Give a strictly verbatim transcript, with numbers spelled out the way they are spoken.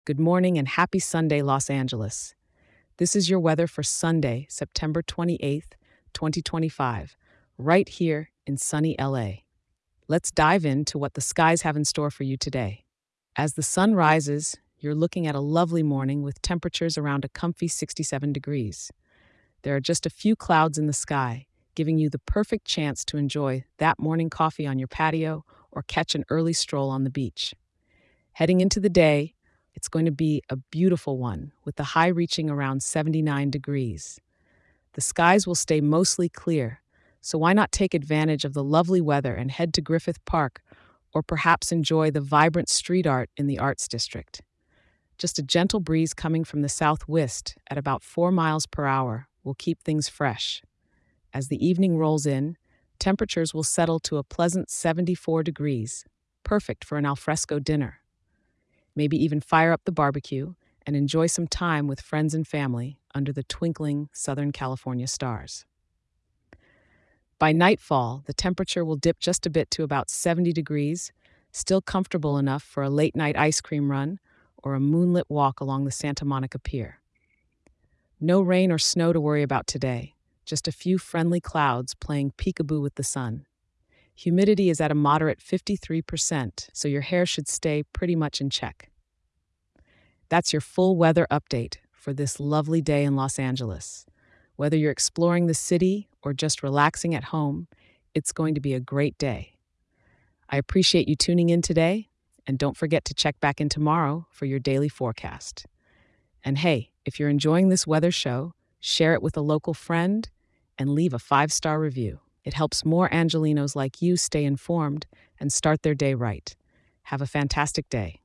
Good morning and happy Sunday, Los Angeles. This is your weather for Sunday, September twenty-eighth, twenty twenty-five, right here in sunny L A. Let's dive into what the skies have in store for you today. As the sun rises, you're looking at a lovely morning with temperatures around a comfy sixty-seven degrees. There are just a few clouds in the sky, giving you the perfect chance to enjoy that morning coffee on your patio or catch an early stroll on the beach. Heading into the day, it's going to be a beautiful one, with the high reaching around seventy-nine degrees. The skies will stay mostly clear, so why not take advantage of the lovely weather and head to Griffith Park, or perhaps enjoy the vibrant street art in the Arts District. Just a gentle breeze coming from the southwest at about four miles per hour will keep things fresh. As the evening rolls in, temperatures will settle to a pleasant seventy-four degrees, perfect for an alfresco dinner. Maybe even fire up the barbecue and enjoy some time with friends and family under the twinkling Southern California stars. By nightfall, the temperature will dip just a bit to about seventy degrees, still comfortable enough for a late night ice cream run or a moonlit walk along the Santa Monica Pier. No rain or snow to worry about today, just a few friendly clouds playing peekaboo with the sun. Humidity is at a moderate fifty-three percent, so your hair should stay pretty much in check. That's your full weather update for this lovely day in Los Angeles. Whether you're exploring the city or just relaxing at home, it's going to be a great day. I appreciate you tuning in today, and don't forget to check back in tomorrow for your daily forecast. And hey, if you're enjoying this weather show, share it with a local friend and leave a five-star review. It helps more Angelinos like you stay informed and start their day right. Have a fantastic day.